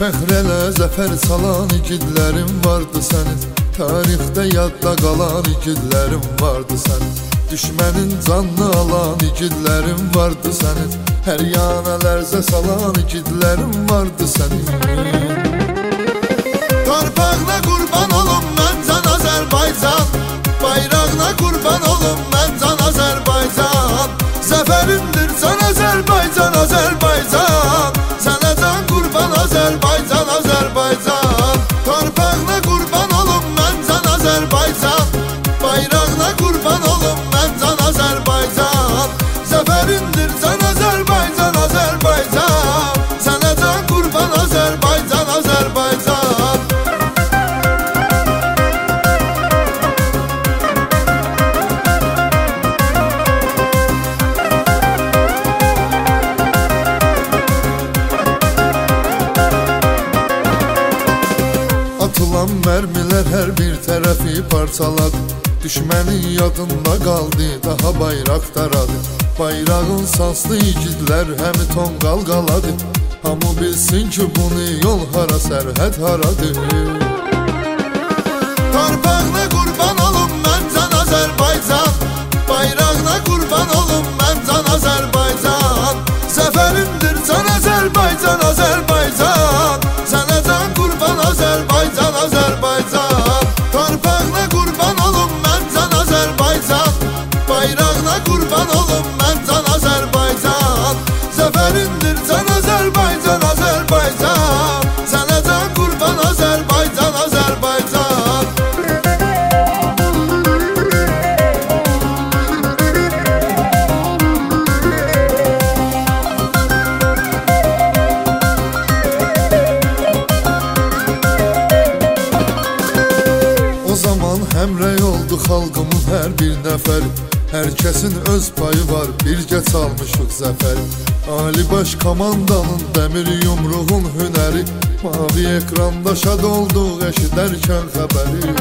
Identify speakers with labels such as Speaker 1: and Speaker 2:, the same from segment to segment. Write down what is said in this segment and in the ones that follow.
Speaker 1: Fəxr elə zəfər salan igidlərim vardı sənin, tarixdə yadda qalan igidlərim vardı sənin, düşmənin canını alan igidlərim vardı sənin, hər yana lərzə salan igidlərim vardı sənin. Torpağına qurban olum mən can Azərbaycan, bayrağına qurban olum mən can Azərbaycan, zəfərindir can Azərbaycan, Azərbaycan, sənə can qurban Azərbaycan, Azərbaycan. Torpağına qurban olum mən can Azərbaycan, bayrağına qurban olum mən can Azərbaycan, zəfərindir can Azərbaycan, Azərbaycan, sənə can qurban Azərbaycan, Azərbaycan. Atılan mərmilər hər bir tərəfi parçaladı, düşmənin yadında qaldı, daha bayraq daradı. Bayrağın sanslı igidlər həmi tonqal qaladı, hamı bilsin ki bunu yol hara, sərhəd haradır. Torpağına qurban olum mən can Azərbaycan, bayrağına qurban olum mən can Azərbaycan, zəfərindir can Azərbaycan, Azərbaycan, sənə can qurban Azərbaycan, Azərbaycan. Torpağına qurban olum mən can Azərbaycan, bayrağına qurban olum mən can Azərbaycan, zəfərindir can Azərbaycan, Azərbaycan, sənə can qurban Azərbaycan, Azərbaycan. O zaman həmrəy oldu xalqımın hər bir nəfəri, hər kəsin öz payı var, birgə çalmışıq zəfəri. Ali baş komandanın dəmir yumruğun hünəri, mavi ekranda şad olduq eşidərkən xəbəri.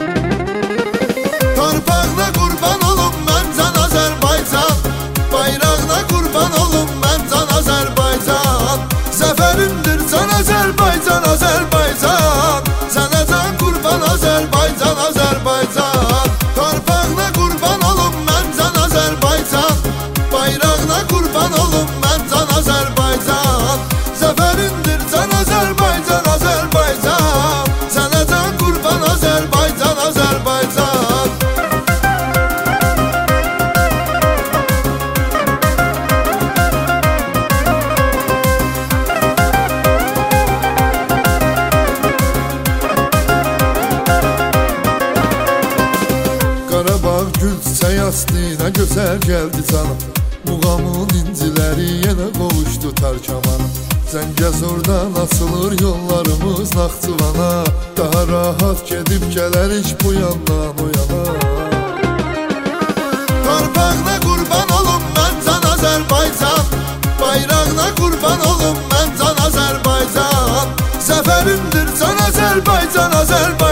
Speaker 1: Torpağına qurban olum mən can Azərbaycan, bayrağına qurban olum mən can Azərbaycan, zəfərindir can Azərbaycan, Azərbaycan, sənə can qurban Azərbaycan, Azərbaycan. Torpağına qurban olum mən can Azərbaycan, bayrağına qurban olum mən can Azərbaycan, zəfərindir can Azərbaycan, Azərbaycan, sənə can qurban Azərbaycan, Azərbaycan. Qarabağ gül çiçək astı, nə gözəl gəldi cana, muğamın inciləri yenə qovuşdu Tərkəmana. Zəngəzurdan açılır yollarımız Naxçıvana, daha rahat gedib gələrik bu yandan o yana. Torpağına qurban olum mən can Azərbaycan, bayrağına qurban olum mən can Azərbaycan, zəfərindir can Azərbaycan, Azərbaycan.